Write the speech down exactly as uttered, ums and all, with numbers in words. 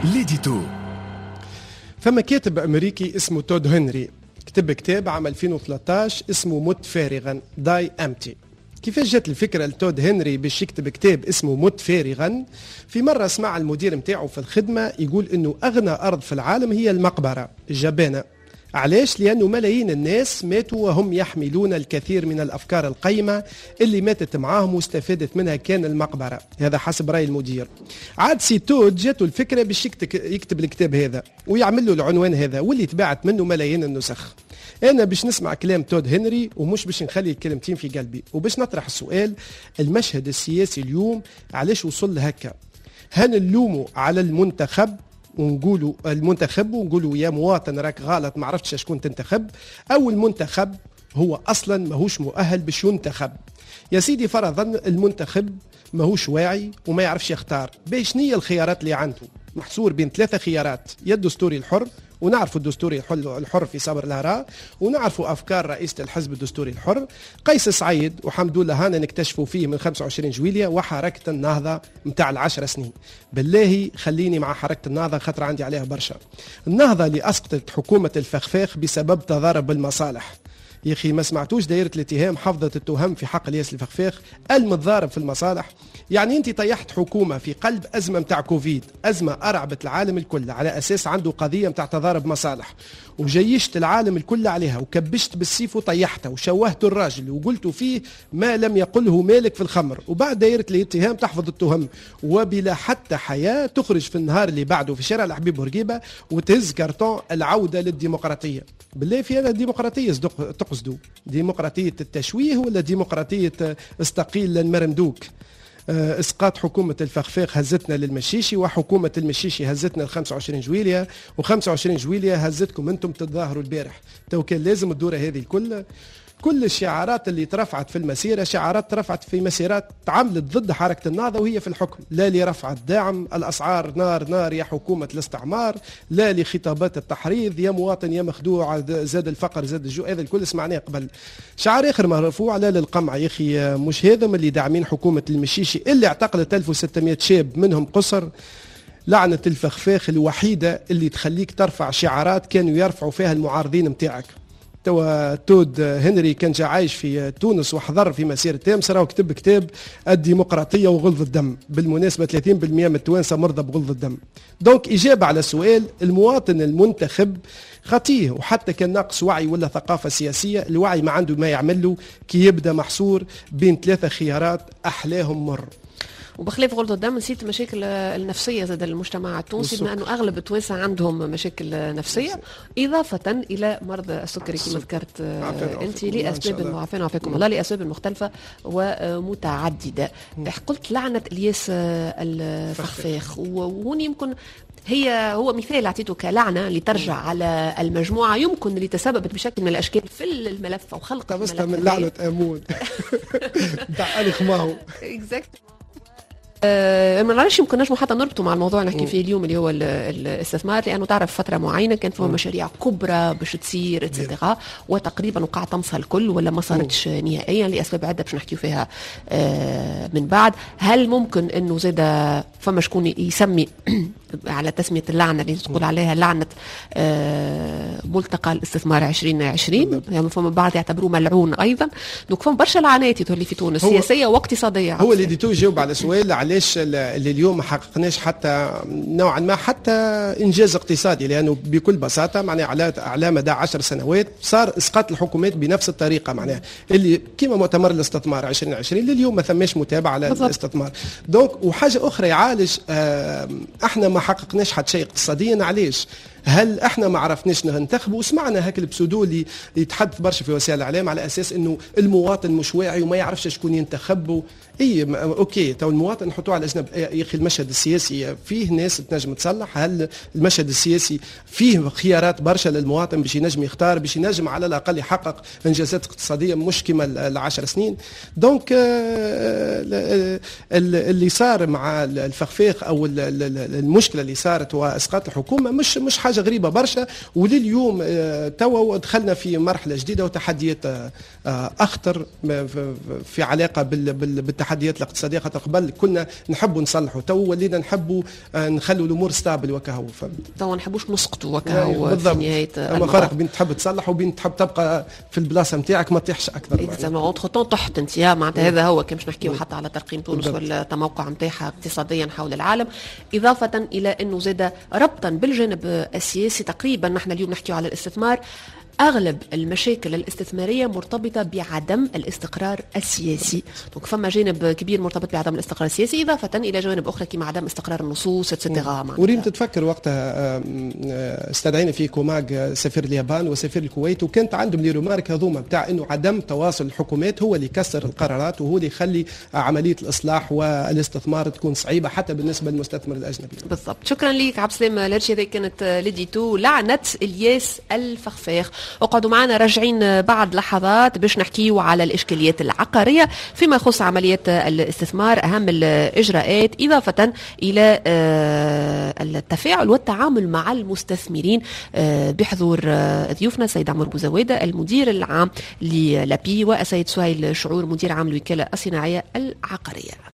ليديتو. فما كاتب أمريكي اسمه تود هنري كتب كتاب عام ألفين وثلاثة عشر اسمه مت فارغا داي أمتي. كيفاش جات الفكرة لتود هنري باش يكتب كتاب اسمه مت فارغا؟ في مرة سمع المدير متاعه في الخدمة يقول انه اغنى ارض في العالم هي المقبرة الجبانة. علاش؟ لأنه ملايين الناس ماتوا وهم يحملون الكثير من الأفكار القيمة اللي ماتت معاهم واستفادت منها كان المقبرة. هذا حسب رأي المدير. عاد سي تود جاته الفكرة باش يكتب الكتاب هذا ويعمل له العنوان هذا واللي تباعت منه ملايين النسخ. أنا باش نسمع كلام تود هنري ومش باش نخلي الكلمتين في قلبي، وباش نطرح السؤال: المشهد السياسي اليوم علاش وصل لهكا؟ هل نلوموا على المنتخب ونقولوا المنتخب ونقولوا يا مواطن راك غلط ما عرفتش شكون تنتخب، او المنتخب هو اصلا ماهوش مؤهل باش ينتخب؟ يا سيدي فرضا المنتخب ماهوش واعي وما يعرفش يختار، باش شنية الخيارات اللي عنده؟ محصور بين ثلاثة خيارات: يا الدستوري الحر، ونعرفوا الدستوري الحر في صبر الهراء، ونعرفوا أفكار رئيسة الحزب الدستوري الحر قيس سعيد وحمد الله هانا نكتشفوا فيه من خمسة وعشرين جويلية، وحركة النهضة متاع العشر سنين. بالله خليني مع حركة النهضة خاطر عندي عليها برشا. النهضة اللي أسقطت حكومة الفخفاخ بسبب تضارب المصالح. يا أخي ما سمعتوش دائرة الاتهام حفظت التهم في حق الياس الفخفاخ المتضارب في المصالح؟ يعني أنت طيحت حكومة في قلب أزمة متاع كوفيد، أزمة أرعبت العالم الكل على أساس عنده قضية متاع تضارب مصالح، وجيشت العالم الكل عليها وكبشت بالسيف وطيحته وشوهت الراجل وقلت فيه ما لم يقله مالك في الخمر، وبعد دائرة الاتهام تحفظ التهم وبلا حتى حياة تخرج في النهار اللي بعده في شارع الحبيب بورقيبة وتهز كرتون العودة للديمقراطية. بالله في هذا الديمقراطية تقصدوا ديمقراطية التشويه ولا ديمقراطية استقيل للمرمدوك؟ اسقاط حكومة الفخفاخ هزتنا للمشيشي، وحكومة المشيشي هزتنا ل خمسة وعشرين جويلية، وخمسة وعشرين جويلية هزتكم انتم تتظاهروا البارح. تو كان لازم الدورة هذه الكل. كل الشعارات اللي ترفعت في المسيرة شعارات ترفعت في مسيرات تعاملت ضد حركة النهضة وهي في الحكم، لا لرفع الدعم، الأسعار نار نار يا حكومة الاستعمار، لا لخطابات التحريض يا مواطن يا مخدوع زاد الفقر زاد الجوع، هذا الكل سمعناه قبل. شعار آخر مرفوع لا للقمع. يا أخي مش هذا اللي داعمين حكومة المشيشي اللي اعتقلت ألف وستمائة شاب منهم قصر؟ لعنة الفخفاخ الوحيدة اللي تخليك ترفع شعارات كانوا يرفعوا فيها المعارضين متاعك. توا تود هنري كان جا عايش في تونس وحضر في مسيرة تامسرة وكتب كتاب الديمقراطية وغلظ الدم. بالمناسبة ثلاثين بالمئة من التوانسة مرضى بغلظ الدم. دونك إجابة على السؤال: المواطن المنتخب خطيه وحتى كان ناقص وعي ولا ثقافة سياسية، الوعي ما عنده ما يعمل له كي يبدأ محصور بين ثلاثة خيارات أحلاهم مر. وبخلاف غلط الدم نسيت المشاكل النفسيه زاد المجتمع التونسي، بما انه اغلب التوانسه عندهم مشاكل نفسيه اضافه الى مرض السكري كما ذكرت انت لاسباب عافانا وعافاكم الله لاسباب مختلفه ومتعدده. قلت لعنه الياس الفخفاخ، وهوني يمكن هي هو مثال اعطيته كلعنه لترجع على المجموعه يمكن اللي تسببت بشكل من الاشكال في الملف وخلق الملف من لعنه امون تاع الخ ماهو اكزاكت. أه ما نعرفش يمكن نجمو حتى نربطه مع الموضوع اللي نحكي فيه اليوم اللي هو الاستثمار، لانه تعرف فتره معينه كان فيها مشاريع كبرى باش تصير اتسيتيرا وتقريبا وقع طمسها الكل ولا ما صارتش نهائيا لاسباب عده باش نحكيو فيها أه من بعد. هل ممكن انه زاد فما شكون يسمي على تسميه اللعنه اللي تقول عليها لعنه أه ملتقى الاستثمار عشرين عشرين، يعني فما بعض يعتبروه ملعون ايضا. دونك فما برشا لعنات تولي في تونس سياسيه واقتصاديه. هو اللي ديتو يجاوب على سؤال علاش اللي اليوم ما حققناش حتى نوعا ما حتى انجاز اقتصادي، لانه بكل بساطه معناها على على مدى عشر سنوات صار اسقاط الحكومات بنفس الطريقه، معناها اللي كيما مؤتمر الاستثمار عشرين عشرين لليوم ما ثماش متابعه على الاستثمار. دونك وحاجه اخرى يعالج اه احنا ما حققناش حتى شيء اقتصاديا. علاش؟ هل احنا ما عرفناش ننتخبوا؟ وسمعنا هاك البسودو اللي يتحدث برشا في وسائل الاعلام على اساس انه المواطن مش واعي وما يعرفش شكون ينتخبوا. اي اوكي تو المواطن نحطوه على جنب. يا اخي المشهد السياسي فيه ناس تنجم تصلح، هل المشهد السياسي فيه خيارات برشا للمواطن باش ينجم يختار باش ينجم على الاقل يحقق انجازات اقتصاديه مش كما العشر سنين؟ دونك اللي صار مع الفخفاخ او المشكله اللي صارت واسقاط الحكومه مش مش حاجه حاجه غريبه برشا. ولليوم توا دخلنا في مرحله جديده وتحديات اخطر في علاقه بالتحديات الاقتصاديه، خاطر قبل كنا نحبوا نصلحوا، تو ولينا نحبوا نخلوا الامور ستابل وكهو، فهمت؟ تو ما نحبوش نسقطوا وكهو في نهايه. اما فرق بين تحب تصلح وبين تحب تبقى في البلاصه نتاعك ما تطيحش اكثر. اكزاكتومون اونتر طون طحت انت معناتها. هذا هو كي باش نحكيو حتى على ترقيم تونس ولا الموقع نتاعها اقتصاديا حول العالم، اضافه الى انه زاد ربطا بالجانب السياسي. تقريبا نحن اليوم نحكيو على الاستثمار، أغلب المشاكل الاستثمارية مرتبطة بعدم الاستقرار السياسي. دونك فما جانب كبير مرتبط بعدم الاستقرار السياسي، إضافة إلى جوانب أخرى كما عدم استقرار النصوص اتسيتيرا. وريم تتفكر وقتها استدعينا في كوماغ سفير اليابان وسفير الكويت، وكانت عندهم لي رومارك هذوما بتاع إنه عدم تواصل الحكومات هو اللي يكسر القرارات وهو اللي يخلي عملية الإصلاح والاستثمار تكون صعيبة حتى بالنسبة للمستثمر الأجنبي. بالضبط. شكرا لك عبد السلام لرشي. هذه كانت ليديتو لعنة إلياس الفخفاخ. اقعدوا معنا راجعين بعد لحظات باش نحكيو على الإشكاليات العقارية فيما يخص عملية الاستثمار، أهم الإجراءات، إضافة إلى التفاعل والتعامل مع المستثمرين بحضور ضيوفنا السيد عمر بوزوادة المدير العام للابي والسيد سهيل شعور مدير عام الوكالة الصناعية العقارية.